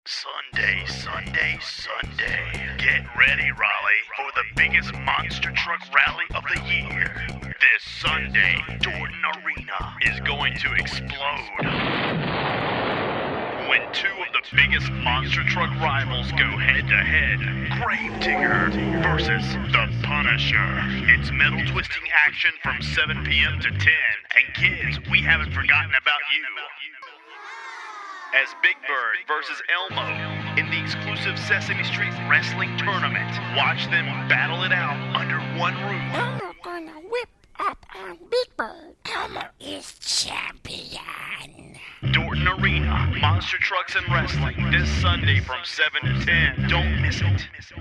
Sunday, Sunday, Sunday. Get ready, Raleigh, for the biggest monster truck rally of the year. This Sunday, Dorton Arena is going to explode when two of the biggest monster truck rivals go head-to-head. Gravedigger versus The Punisher. It's metal twisting action from 7 p.m. to 10. And kids, we haven't forgotten about you. As Big Bird versus Elmo in the exclusive Sesame Street Wrestling Tournament. Watch them battle it out under one roof. Elmo gonna whip up on Big Bird. Elmo is champion. Dorton Arena, Monster Trucks and Wrestling, this Sunday from 7 to 10. Don't miss it.